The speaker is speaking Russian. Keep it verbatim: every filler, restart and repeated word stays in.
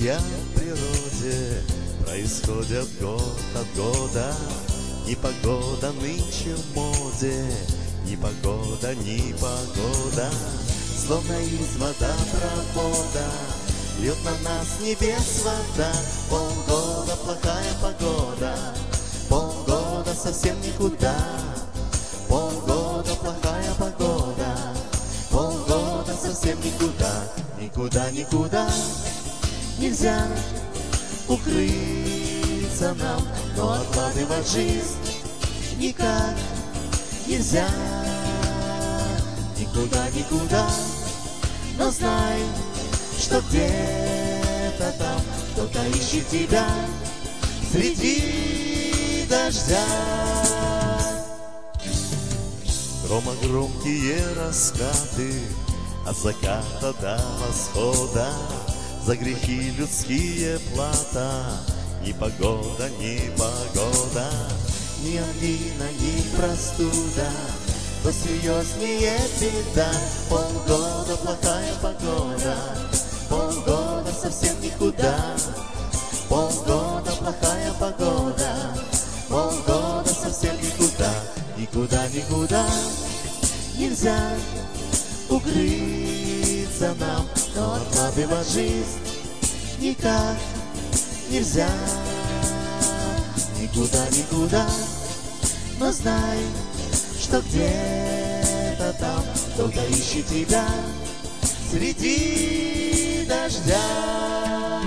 Изменения в природе происходят год от года. Непогода нынче в моде, ни погода, ни погода. Словно из водопровода льет на нас с небес вода. Полгода плохая погода, полгода совсем никуда. Полгода плохая погода, полгода совсем никуда. Никуда, никуда нельзя укрыться нам, но откладывать жизнь никак нельзя. Никуда, никуда, но знай, что где-то там кто-то ищет тебя среди дождя. Громогромкие раскаты от заката до восхода, за грехи людские плата. Ни погода, ни погода, ни ангина, ни простуда, то серьезнее беда. Полгода плохая погода, полгода совсем никуда. Полгода плохая погода, полгода совсем никуда. Никуда, никуда нельзя укрыться нам, но откладывать жизнь никак нельзя. Никуда, никуда, но знай, что где-то там кто-то ищет тебя среди дождя.